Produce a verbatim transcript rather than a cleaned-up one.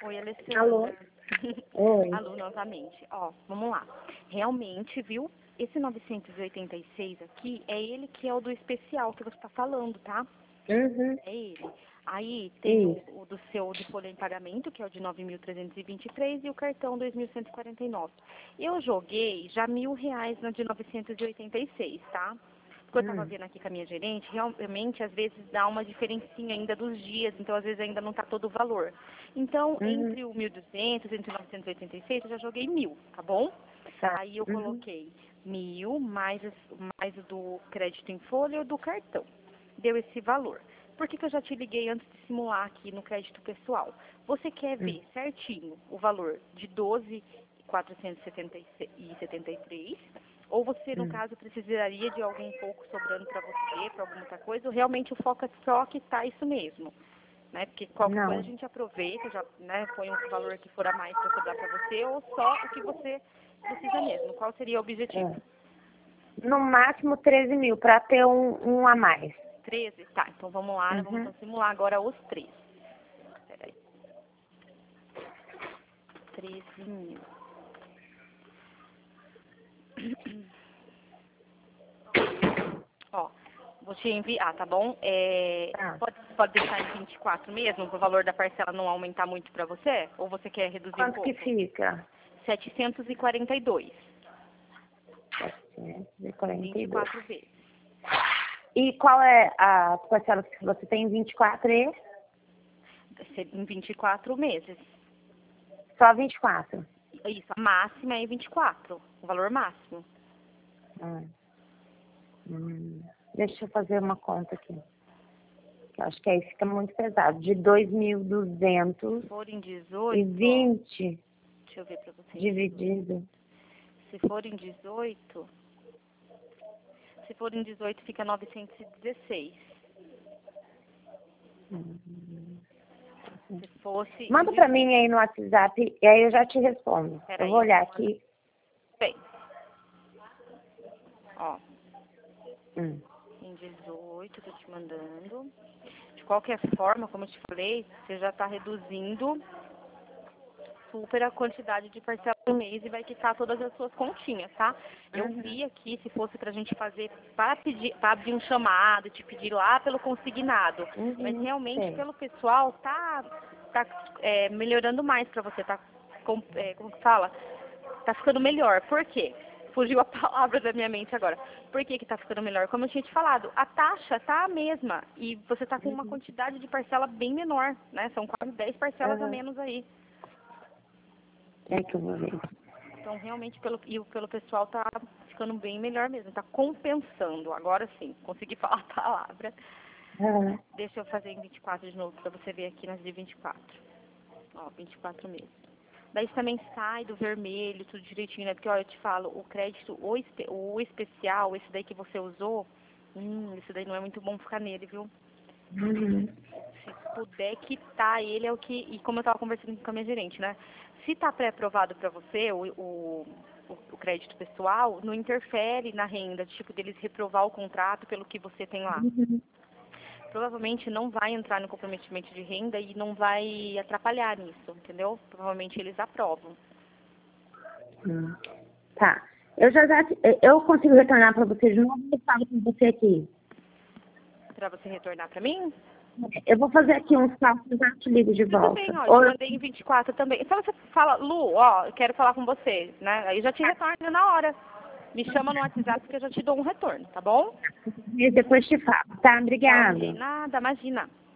Oi, Alessandra. Alô? Oi. Alô, novamente. Ó, vamos lá. Realmente, viu? Esse novecentos e oitenta e seis aqui, é ele que é o do especial que você está falando, tá? Uhum. É ele. Aí tem Isso. o, o do seu de folha em pagamento, que é o de nove mil trezentos e vinte e três, e o cartão dois mil cento e quarenta e nove. Eu joguei já mil reais na de novecentos e oitenta e seis, tá? Porque eu estava Hum. vendo aqui com a minha gerente, realmente às vezes dá uma diferencinha ainda dos dias, então às vezes ainda não está todo o valor. Então, Uhum. entre o mil e duzentos, entre o novecentos e oitenta e seis, eu já joguei mil, tá bom? Tá. Aí eu Uhum. coloquei mil mais, as- mais o do crédito em folha e o do cartão. Deu esse valor. Por que, que eu já te liguei antes de simular aqui no crédito pessoal? Você quer Hum. ver certinho o valor de doze mil quatrocentos e setenta e três, ou você, no Hum. caso, precisaria de algum pouco sobrando para você, para alguma outra coisa, ou realmente o foco é só que tá isso mesmo? Né? Porque qualquer coisa a Não. gente aproveita, já né, põe um valor que for a mais para sobrar para você, ou só o que você precisa mesmo. Qual seria o objetivo? É. No máximo treze mil, para ter um, um a mais. treze? Tá, então vamos lá, né? Vamos Uhum. então simular agora os três. Peraí. treze mil. Ó, vou te enviar, tá bom? É, Tá. pode, pode deixar em vinte e quatro mesmo, para o valor da parcela não aumentar muito para você? Ou você quer reduzir um Quanto que pouco? fica? setecentos e quarenta e dois. setecentos e quarenta vinte e e dois. quatro vezes. E qual é a parcela que você tem? vinte e quatro e? Em vinte e quatro meses. Só vinte e quatro. Isso, a máxima é vinte e quatro. O valor máximo. Hum. Hum. Deixa eu fazer uma conta aqui. Eu acho que aí fica muito pesado. De dois mil e duzentos Se for em e dezoito, ó, vinte deixa eu ver pra você. dividido. Se for em dezoito, se for em dezoito fica novecentos e dezesseis. Hum. Se fosse em Manda pra dezoito, mim aí no WhatsApp e aí eu já te respondo. Eu peraí, vou eu vou olhar mandar. aqui. Bem, ó, Hum. em dezoito, tô te mandando. De qualquer forma, como eu te falei, você já tá reduzindo super a quantidade de parcelas do mês e vai quitar todas as suas continhas, tá? Eu Uhum. vi aqui, se fosse pra gente fazer, para pedir, para abrir um chamado, te pedir lá pelo consignado. Mas Uhum. realmente, Sei. pelo pessoal, tá, tá é, melhorando mais pra você, tá, com, é, como que fala? Tá ficando melhor. Por quê? Fugiu a palavra da minha mente agora. Por que que tá ficando melhor? Como eu tinha te falado, a taxa tá a mesma e você tá com uma Uhum. quantidade de parcela bem menor, né? São quase dez parcelas a Uhum. menos aí. É que eu vou ver. Então, realmente, pelo, e o- pelo pessoal tá ficando bem melhor mesmo, tá compensando. Agora sim, consegui falar a palavra. Uhum. Deixa eu fazer em vinte e quatro de novo, pra você ver aqui nas de vinte e quatro. Ó, vinte e quatro meses. Daí você também sai do vermelho, tudo direitinho, né? Porque, olha, eu te falo, o crédito, o, espe, o especial, esse daí que você usou, hum, esse daí não é muito bom ficar nele, viu? Uhum. Se puder quitar ele é o que, e como eu estava conversando com a minha gerente, né? Se está pré-aprovado para você o, o, o crédito pessoal, não interfere na renda, tipo deles reprovar o contrato pelo que você tem lá. Uhum. Provavelmente não vai entrar no comprometimento de renda e não vai atrapalhar nisso, entendeu? Provavelmente eles aprovam. Hum. Tá. Eu já, já te- eu consigo retornar para você de novo e falo com você aqui. Para você retornar para mim? Eu vou fazer aqui uns cálculos e já te ligo de Tudo volta. bem, ó, eu te Ou eu... mandei em vinte e quatro também. Então você fala, Lu, ó, eu quero falar com você, né? Aí eu já te retorno na hora. Me chama no WhatsApp que eu já te dou um retorno, tá bom? depois te falo. Tá, Tá ok. obrigada. Nada, imagina.